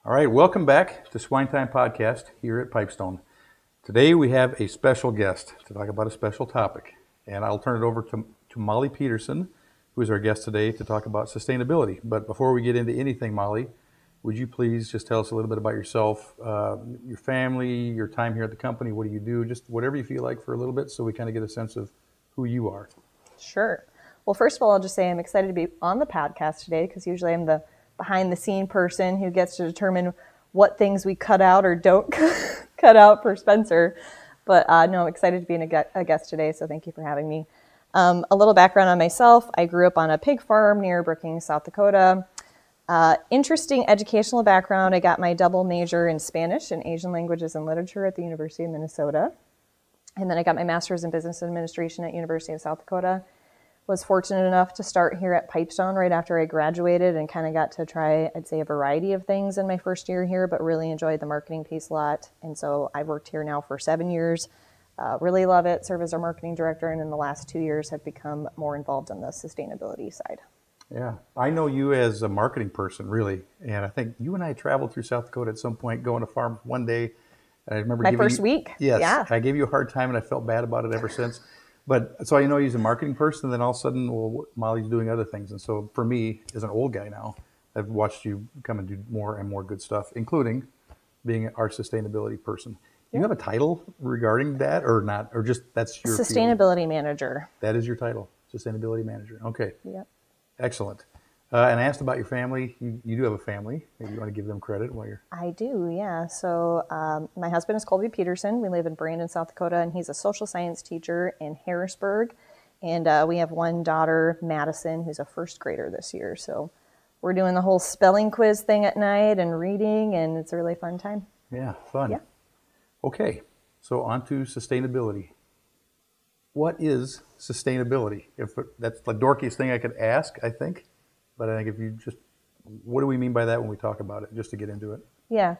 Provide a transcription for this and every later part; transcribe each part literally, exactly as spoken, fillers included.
All right, welcome back to Swine Time Podcast here at Pipestone. Today we have a special guest to talk about a special topic, and I'll turn it over to, to Molly Peterson, who is our guest today to talk about sustainability. But before we get into anything, Molly, would you please just tell us a little bit about yourself, uh, your family, your time here at the company, what do you do, just whatever you feel like for a little bit so we kind of get a sense of who you are. Sure. Well, first of all, I'll just say I'm excited to be on the podcast today because usually I'm the behind the scene person who gets to determine what things we cut out or don't cut out for Spencer. But uh, no, I'm excited to be a, a guest today, so thank you for having me. Um, a little background on myself. I grew up on a pig farm near Brookings, South Dakota. Uh, interesting educational background. I got my double major in Spanish and Asian languages and literature at the University of Minnesota. And then I got my master's in business administration at University of South Dakota. Was fortunate enough to start here at Pipestone right after I graduated and kind of got to try, I'd say, a variety of things in my first year here, but really enjoyed the marketing piece a lot. And so I've worked here now for seven years. Uh, really love it, serve as our marketing director, and in the last two years have become more involved in the sustainability side. Yeah, I know you as a marketing person, really, and I think you and I traveled through South Dakota at some point, going to farm one day. And I remember my giving first you, week. Yes, yeah. I gave you a hard time, and I felt bad about it ever since. But so I know he's a marketing person, and then all of a sudden, well, Molly's doing other things. And so for me, as an old guy now, I've watched you come and do more and more good stuff, including being our sustainability person. Do you have a title regarding that or not? Or just that's your Sustainability field? manager. That is your title, sustainability manager. Okay. Yep. Excellent. Uh, and I asked about your family. You, you do have a family. Maybe you want to give them credit while you're... I do, yeah. So um, my husband is Colby Peterson. We live in Brandon, South Dakota, and he's a social science teacher in Harrisburg. And uh, we have one daughter, Madison, who's a first grader this year. So we're doing the whole spelling quiz thing at night and reading, and it's a really fun time. Yeah, fun. Yeah. Okay, so on to sustainability. What is sustainability? If it, that's the dorkiest thing I could ask, I think. But I think if you just, what do we mean by that when we talk about it, just to get into it? Yeah.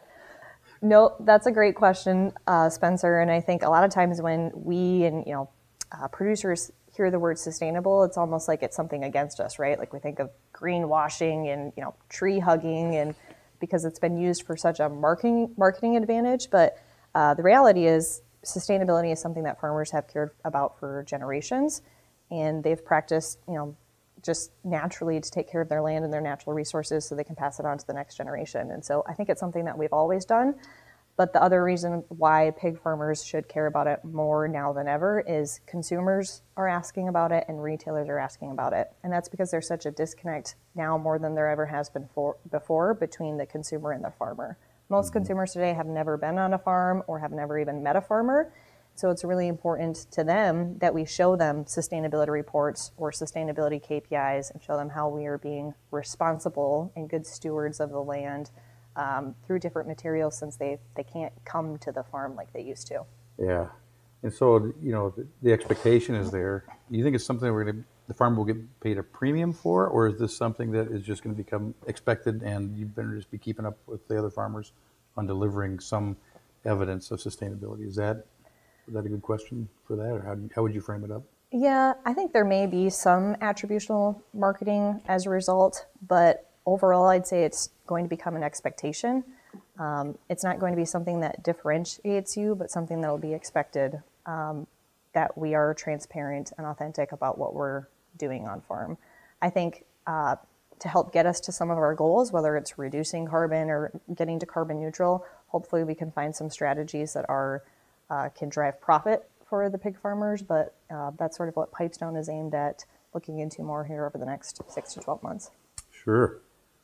No, that's a great question, uh, Spencer. And I think a lot of times when we and, you know, uh, producers hear the word sustainable, it's almost like it's something against us, right? Like we think of greenwashing and, you know, tree hugging, and because it's been used for such a marketing marketing advantage. But uh, the reality is sustainability is something that farmers have cared about for generations, and they've practiced, you know, just naturally to take care of their land and their natural resources so they can pass it on to the next generation. And so I think it's something that we've always done. But the other reason why pig farmers should care about it more now than ever is consumers are asking about it and retailers are asking about it. And that's because there's such a disconnect now more than there ever has been for, before between the consumer and the farmer. Most mm-hmm. consumers today have never been on a farm or have never even met a farmer. So it's really important to them that we show them sustainability reports or sustainability K P Is and show them how we are being responsible and good stewards of the land um, through different materials, since they, they can't come to the farm like they used to. Yeah. And so, you know, the, the expectation is there. Do you think it's something we're going to, the farmer will get paid a premium for, or is this something that is just going to become expected and you better just be keeping up with the other farmers on delivering some evidence of sustainability? Is that Is that a good question for that, or how, do you, how would you frame it up? Yeah, I think there may be some attributional marketing as a result, but overall I'd say it's going to become an expectation. Um, it's not going to be something that differentiates you, but something that will be expected, um, that we are transparent and authentic about what we're doing on farm. I think uh, to help get us to some of our goals, whether it's reducing carbon or getting to carbon neutral, hopefully we can find some strategies that are Uh, can drive profit for the pig farmers, but uh, that's sort of what Pipestone is aimed at looking into more here over the next six to twelve months. Sure.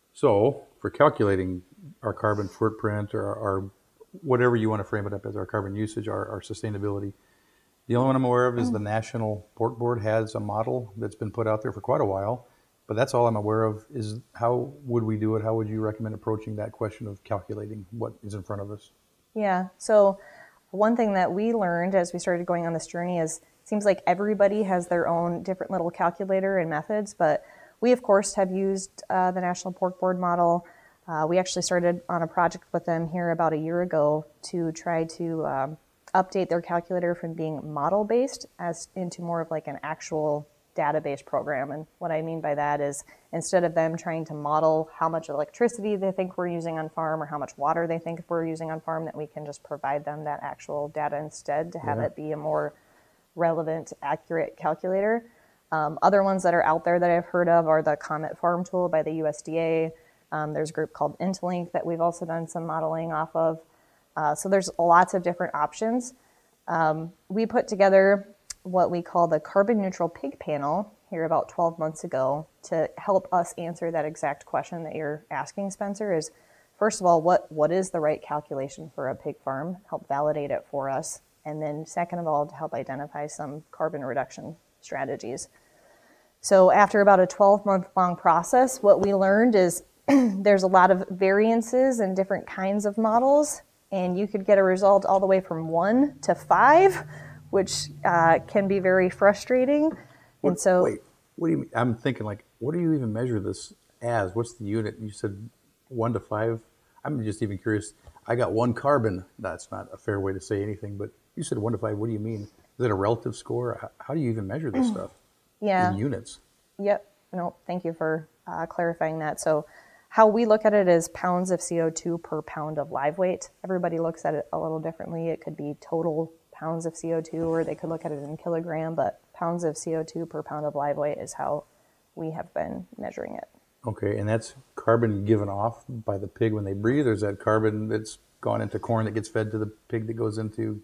So for calculating our carbon footprint or our whatever you want to frame it up as, our carbon usage, our, our sustainability, the only one I'm aware of is the National Pork Board has a model that's been put out there for quite a while, but that's all I'm aware of. Is how would we do it? How would you recommend approaching that question of calculating what is in front of us? Yeah, so one thing that we learned as we started going on this journey is it seems like everybody has their own different little calculator and methods, but we, of course, have used uh, the National Pork Board model. Uh, we actually started on a project with them here about a year ago to try to um, update their calculator from being model-based as into more of like an actual database program. And what I mean by that is instead of them trying to model how much electricity they think we're using on farm or how much water they think we're using on farm, that we can just provide them that actual data instead to have Yeah. it be a more relevant, accurate calculator. Um, other ones that are out there that I've heard of are the Comet Farm Tool by the U S D A. Um, there's a group called Interlink that we've also done some modeling off of. Uh, so there's lots of different options. Um, we put together what we call the carbon neutral pig panel here about twelve months ago to help us answer that exact question that you're asking, Spencer, is first of all, what, what is the right calculation for a pig farm? Help validate it for us. And then second of all, to help identify some carbon reduction strategies. So after about a twelve month long process, what we learned is there's a lot of variances in different kinds of models, and you could get a result all the way from one to five, which uh, can be very frustrating. What, and so, wait, what do you mean? I'm thinking like, what do you even measure this as? What's the unit? You said one to five. I'm just even curious. I got one carbon. That's not a fair way to say anything, but you said one to five. What do you mean? Is it a relative score? How, how do you even measure this stuff? yeah. In units? Yep. No, thank you for uh, clarifying that. So how we look at it is pounds of C O two per pound of live weight. Everybody looks at it a little differently. It could be total pounds of C O two, or they could look at it in kilogram, but pounds of C O two per pound of live weight is how we have been measuring it. Okay, and that's carbon given off by the pig when they breathe, or is that carbon that's gone into corn that gets fed to the pig that goes into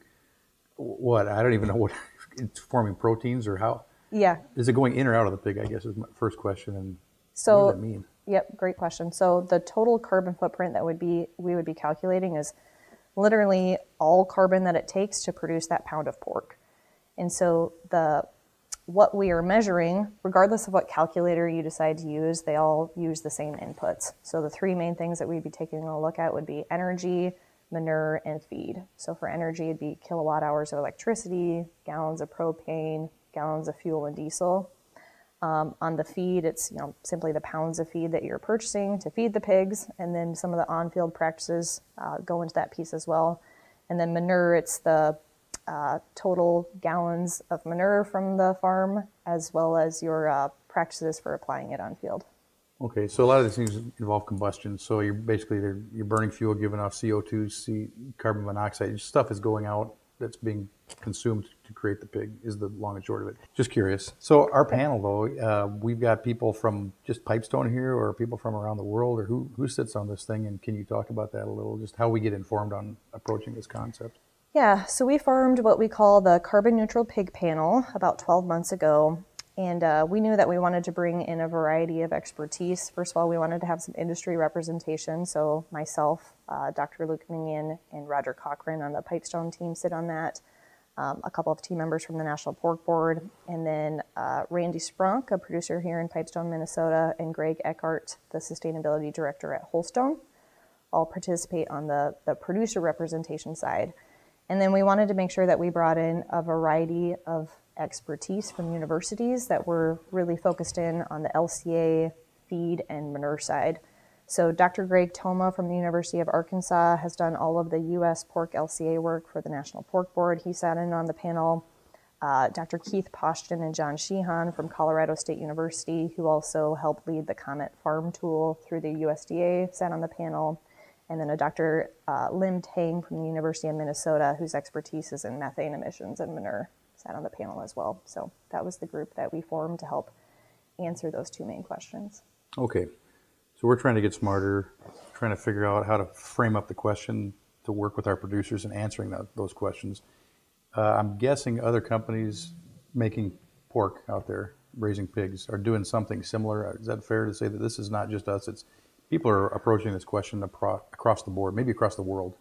what? I don't even know what it's forming proteins or how. Yeah. Is it going in or out of the pig, I guess, is my first question. And so, what does that mean? Yep, great question. So the total carbon footprint that would be we would be calculating is literally all carbon that it takes to produce that pound of pork. And so the what we are measuring, regardless of what calculator you decide to use, they all use the same inputs. So the three main things that we'd be taking a look at would be energy, manure, and feed. So for energy, it'd be kilowatt hours of electricity, gallons of propane, gallons of fuel and diesel. Um, on the feed, it's you know simply the pounds of feed that you're purchasing to feed the pigs, and then some of the on-field practices uh, go into that piece as well. And then manure, it's the uh, total gallons of manure from the farm, as well as your uh, practices for applying it on field. Okay, so a lot of these things involve combustion. So you're basically they're, you're burning fuel, giving off C O two, C, carbon monoxide. Stuff is going out that's being consumed to create the pig is the long and short of it. Just curious. So our panel, though, uh, we've got people from just Pipestone here, or people from around the world, or who who sits on this thing? And can you talk about that a little? Just how we get informed on approaching this concept. Yeah, so we formed what we call the Carbon Neutral Pig Panel about twelve months ago. And uh, we knew that we wanted to bring in a variety of expertise. First of all, we wanted to have some industry representation. So myself, uh, Doctor Luke Minion, and Roger Cochran on the Pipestone team sit on that. Um, a couple of team members from the National Pork Board, and then uh, Randy Sprunk, a producer here in Pipestone, Minnesota, and Greg Eckhart, the Sustainability Director at Holstone, all participate on the, the producer representation side. And then we wanted to make sure that we brought in a variety of expertise from universities that were really focused in on the L C A, feed, and manure side. So Doctor Greg Toma from the University of Arkansas has done all of the U S pork L C A work for the National Pork Board. He sat in on the panel. Uh, Doctor Keith Poshton and John Sheehan from Colorado State University, who also helped lead the Comet Farm Tool through the U S D A, sat on the panel. And then a Doctor Uh, Lim Tang from the University of Minnesota, whose expertise is in methane emissions and manure, sat on the panel as well. So that was the group that we formed to help answer those two main questions. Okay, so we're trying to get smarter, trying to figure out how to frame up the question to work with our producers in answering that, those questions. Uh, I'm guessing other companies making pork out there, raising pigs, are doing something similar. Is that fair to say that this is not just us? It's people are approaching this question apro- across the board, maybe across the world.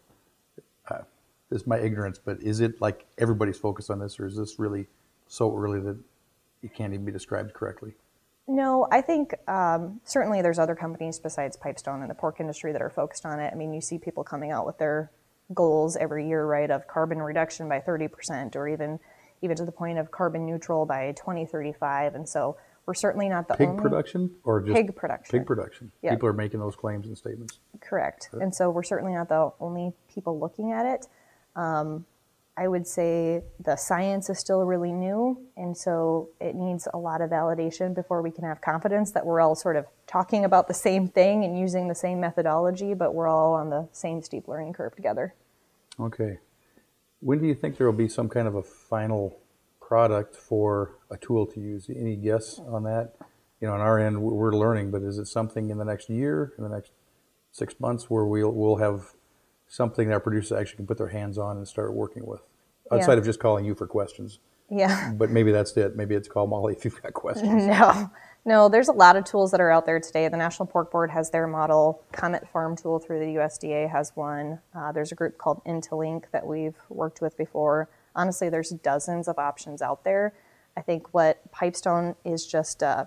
Uh, this is my ignorance, but is it like everybody's focused on this, or is this really so early that it can't even be described correctly? No, I think um, certainly there's other companies besides Pipestone in the pork industry that are focused on it. I mean, you see people coming out with their goals every year, right, of carbon reduction by thirty percent, or even even to the point of carbon neutral by twenty thirty-five. And so we're certainly not the pig only... production or just pig production. Pig production. Yep. People are making those claims and statements. Correct. And so we're certainly not the only people looking at it. Um, I would say the science is still really new, and so it needs a lot of validation before we can have confidence that we're all sort of talking about the same thing and using the same methodology, but we're all on the same steep learning curve together. Okay. When do you think there will be some kind of a final product for a tool to use? Any guess on that? You know, on our end, we're learning, but is it something in the next year, in the next six months, where we'll we'll have something that our producers actually can put their hands on and start working with, outside Yeah. of just calling you for questions? Yeah. But maybe that's it. Maybe it's call Molly if you've got questions. No, no, there's a lot of tools that are out there today. The National Pork Board has their model. Comet Farm Tool through the U S D A has one. Uh, there's a group called Intolink that we've worked with before. Honestly, there's dozens of options out there. I think what Pipestone is just, uh,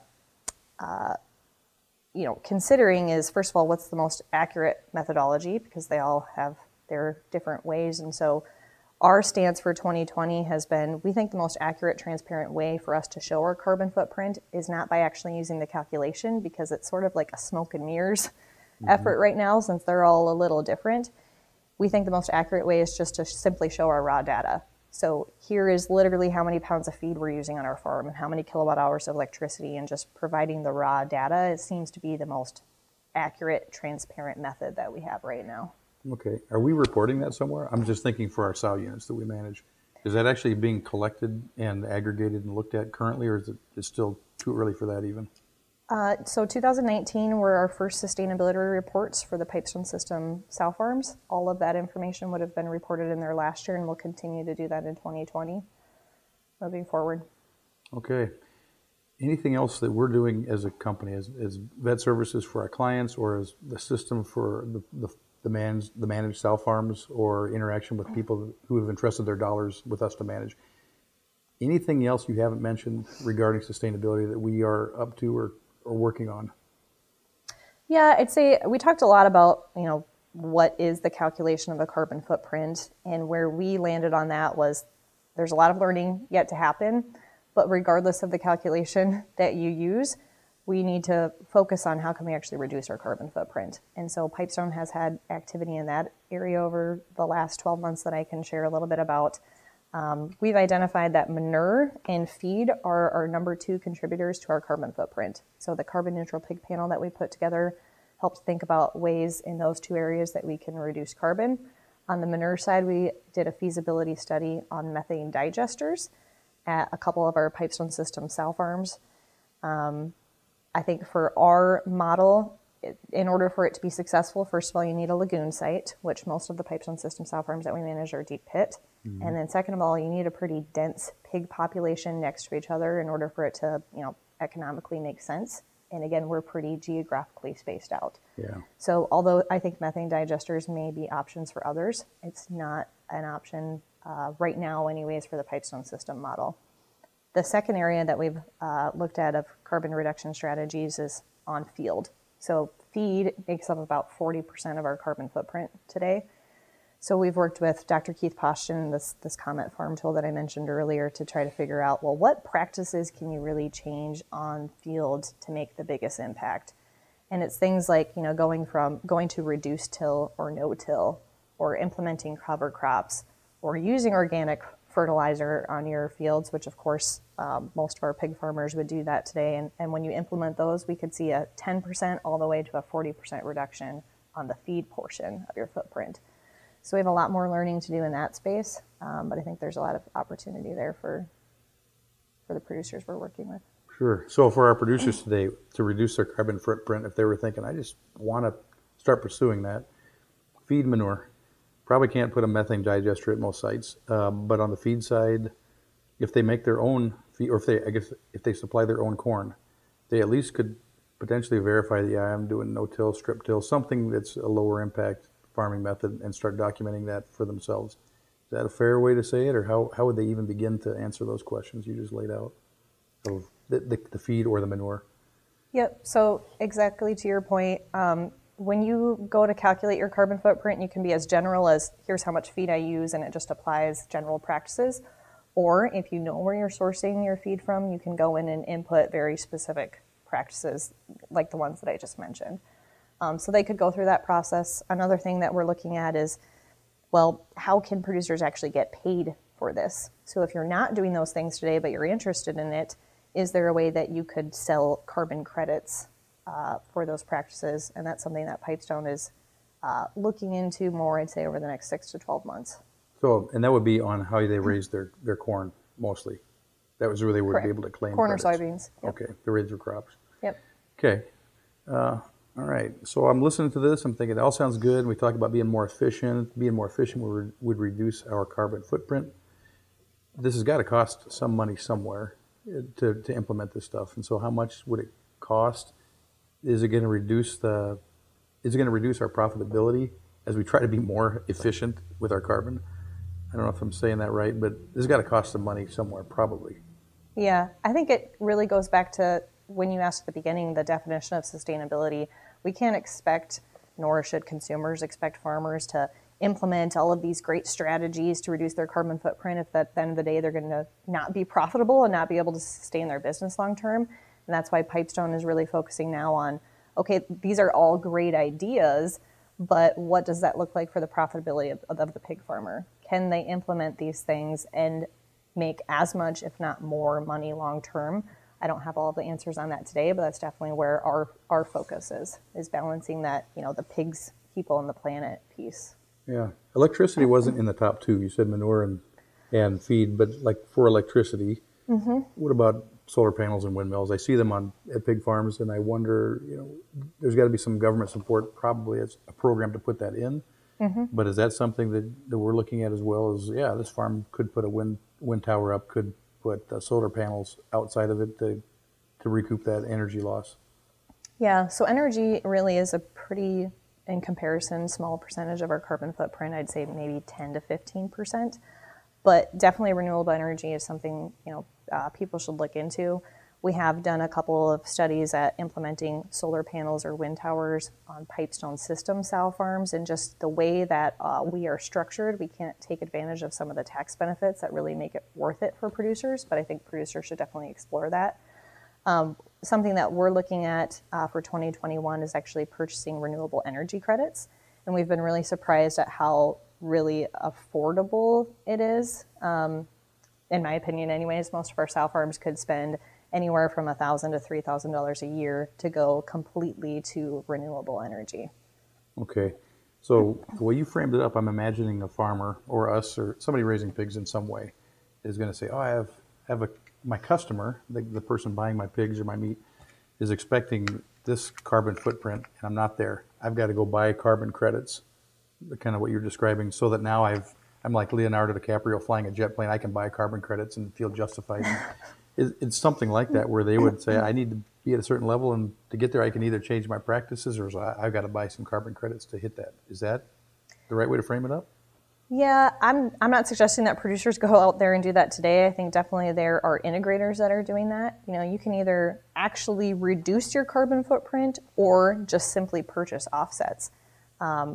uh, you know, considering is, first of all, what's the most accurate methodology, because they all have their different ways. And so our stance for twenty twenty has been, we think the most accurate, transparent way for us to show our carbon footprint is not by actually using the calculation, because it's sort of like a smoke and mirrors mm-hmm. effort right now, since they're all a little different. We think the most accurate way is just to simply show our raw data. So here is literally how many pounds of feed we're using on our farm and how many kilowatt hours of electricity, and just providing the raw data. It seems to be the most accurate, transparent method that we have right now. Okay. Are we reporting that somewhere? I'm just thinking for our sow units that we manage. Is that actually being collected and aggregated and looked at currently, or is it it's still too early for that even? Uh, so two thousand nineteen were our first sustainability reports for the Pipestone System sow farms. All of that information would have been reported in there last year, and we'll continue to do that in twenty twenty moving forward. Okay. Anything else that we're doing as a company, as, as vet services for our clients, or as the system for the, the, the, man's, the managed sow farms, or interaction with people who have entrusted their dollars with us to manage? Anything else you haven't mentioned regarding sustainability that we are up to or or working on? Yeah, I'd say we talked a lot about, you know, what is the calculation of a carbon footprint, and where we landed on that was there's a lot of learning yet to happen, but regardless of the calculation that you use, we need to focus on how can we actually reduce our carbon footprint. And so Pipestone has had activity in that area over the last twelve months that I can share a little bit about. Um, we've identified that manure and feed are our number two contributors to our carbon footprint. So the carbon neutral pig panel that we put together helps think about ways in those two areas that we can reduce carbon. On the manure side, we did a feasibility study on methane digesters at a couple of our Pipestone System sow farms. Um, I think for our model, in order for it to be successful, first of all, you need a lagoon site, which most of the Pipestone System sow farms that we manage are deep pit. Mm-hmm. And then second of all, you need a pretty dense pig population next to each other in order for it to, you know, economically make sense. And again, we're pretty geographically spaced out. Yeah. So although I think methane digesters may be options for others, it's not an option uh, right now anyways for the Pipestone System model. The second area that we've uh, looked at of carbon reduction strategies is on field. So feed makes up about forty percent of our carbon footprint today. So we've worked with Doctor Keith Poston, this, this Comet Farm Tool that I mentioned earlier, to try to figure out, well, what practices can you really change on field to make the biggest impact? And it's things like, you know, going from going to reduced till or no till, or implementing cover crops, or using organic fertilizer on your fields, which of course um, most of our pig farmers would do that today. And, and when you implement those, we could see a ten percent all the way to a forty percent reduction on the feed portion of your footprint. So we have a lot more learning to do in that space, um, but I think there's a lot of opportunity there for, for the producers we're working with. Sure. So for our producers today, to reduce their carbon footprint, if they were thinking, I just want to start pursuing that, feed manure. Probably can't put a methane digester at most sites, um, but on the feed side, if they make their own feed, or if they, I guess, if they supply their own corn, they at least could potentially verify that, yeah, I'm doing no-till, strip-till, something that's a lower impact farming method, and start documenting that for themselves. Is that a fair way to say it, or how, how would they even begin to answer those questions you just laid out of the, the, the feed or the manure? Yep. So exactly to your point, um, when you go to calculate your carbon footprint, you can be as general as here's how much feed I use, and it just applies general practices. Or if you know where you're sourcing your feed from, you can go in and input very specific practices like the ones that I just mentioned. Um, so they could go through that process. Another thing that we're looking at is well, how can producers actually get paid for this? So if you're not doing those things today, but you're interested in it, is there a way that you could sell carbon credits uh, for those practices? And that's something that Pipestone is uh, looking into more, I'd say, over the next six to twelve months. So, and that would be on how they raise their, their corn mostly. That was where they would Correct. be able to claim Corn or credits. soybeans. Yep. Okay, the raise their crops. Yep. Okay. Uh, all right. So I'm listening to this. I'm thinking it all sounds good. We talk about being more efficient. Being more efficient would, re- would reduce our carbon footprint. This has got to cost some money somewhere to, to implement this stuff. And so how much would it cost? Is it going to reduce the, is it going to reduce our profitability as we try to be more efficient with our carbon? I don't know if I'm saying that right, but this has got to cost some money somewhere, probably. Yeah, I think it really goes back to when you asked at the beginning the definition of sustainability. We can't expect, nor should consumers expect farmers to implement all of these great strategies to reduce their carbon footprint if at the end of the day they're going to not be profitable and not be able to sustain their business long term. And that's why Pipestone is really focusing now on, okay, these are all great ideas, but what does that look like for the profitability of, of the pig farmer? Can they implement these things and make as much, if not more, money long term? I don't have all of the answers on that today, but that's definitely where our, our focus is, is balancing that, you know, the pigs, people, and the planet piece. Yeah. Electricity wasn't in the top two. You said manure and, and feed, but like for electricity, mm-hmm. What about solar panels and windmills? I see them on at pig farms, and I wonder, you know, there's got to be some government support, probably as a program to put that in. Mm-hmm. But is that something that, that we're looking at as well? As yeah, this farm could put a wind wind tower up, could put uh, solar panels outside of it to to recoup that energy loss. Yeah, so energy really is a pretty, in comparison, small percentage of our carbon footprint. I'd say maybe ten to fifteen percent. But definitely renewable energy is something, you know, uh, people should look into. We have done a couple of studies at implementing solar panels or wind towers on Pipestone system sow farms, and just the way that uh, we are structured, we can't take advantage of some of the tax benefits that really make it worth it for producers, but I think producers should definitely explore that. Um, something that we're looking at uh, for twenty twenty-one is actually purchasing renewable energy credits, and we've been really surprised at how really affordable it is. Um, in my opinion anyways, most of our sow farms could spend anywhere from one thousand dollars to three thousand dollars a year to go completely to renewable energy. Okay. So the way you framed it up, I'm imagining a farmer or us or somebody raising pigs in some way is going to say, oh, I have, have a, my customer, the, the person buying my pigs or my meat, is expecting this carbon footprint, and I'm not there. I've got to go buy carbon credits, kind of what you're describing, so that now I've, I'm like Leonardo DiCaprio flying a jet plane. I can buy carbon credits and feel justified. It's something like that where they would say, I need to be at a certain level, and to get there, I can either change my practices or I've got to buy some carbon credits to hit that. Is that the right way to frame it up? Yeah, I'm I'm not suggesting that producers go out there and do that today. I think definitely there are integrators that are doing that. You know, you can either actually reduce your carbon footprint or just simply purchase offsets. Um,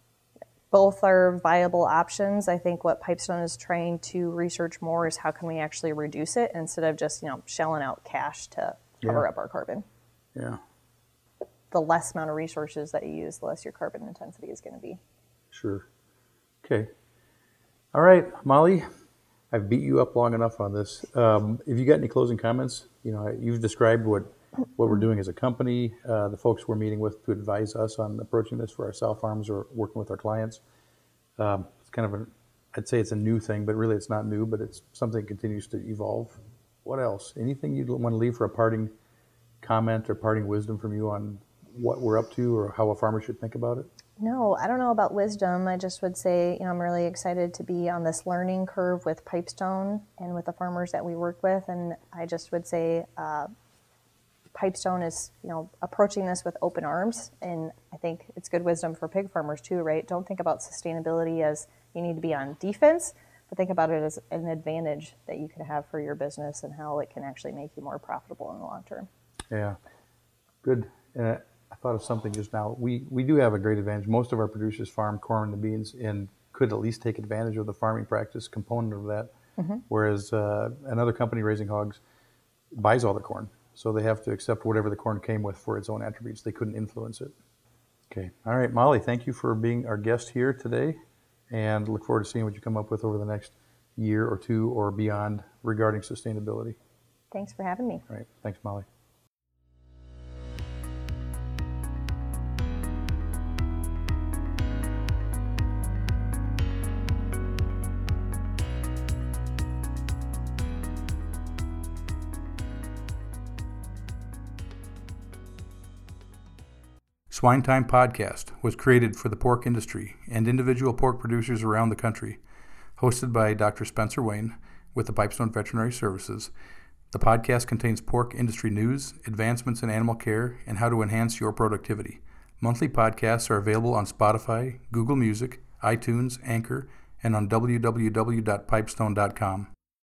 Both are viable options. I think what Pipestone is trying to research more is how can we actually reduce it instead of just, you know, shelling out cash to cover Yeah. up our carbon. Yeah. The less amount of resources that you use, the less your carbon intensity is going to be. Sure. Okay. All right, Molly, I've beat you up long enough on this. Um, if you got any closing comments, you know, you've described what, what we're doing as a company, uh, the folks we're meeting with to advise us on approaching this for our sow farms or working with our clients. Um, it's kind of a, I'd say it's a new thing, but really it's not new, but it's something that continues to evolve. What else? Anything you'd want to leave for a parting comment or parting wisdom from you on what we're up to or how a farmer should think about it? No, I don't know about wisdom. I just would say, you know, I'm really excited to be on this learning curve with Pipestone and with the farmers that we work with. And I just would say uh, Pipestone is, you know, approaching this with open arms. And I think it's good wisdom for pig farmers too, right? Don't think about sustainability as you need to be on defense, but think about it as an advantage that you can have for your business and how it can actually make you more profitable in the long term. Yeah, good. Uh, I thought of something just now. We we do have a great advantage. Most of our producers farm corn and beans and could at least take advantage of the farming practice component of that. Mm-hmm. Whereas uh, another company raising hogs buys all the corn. So they have to accept whatever the corn came with for its own attributes. They couldn't influence it. Okay. All right, Molly, thank you for being our guest here today. and look forward to seeing what you come up with over the next year or two or beyond regarding sustainability. Thanks for having me. All right. Thanks, Molly. Swine Time Podcast was created for the pork industry and individual pork producers around the country. Hosted by Doctor Spencer Wayne with the Pipestone Veterinary Services, the podcast contains pork industry news, advancements in animal care, and how to enhance your productivity. Monthly podcasts are available on Spotify, Google Music, iTunes, Anchor, and on w w w dot pipestone dot com.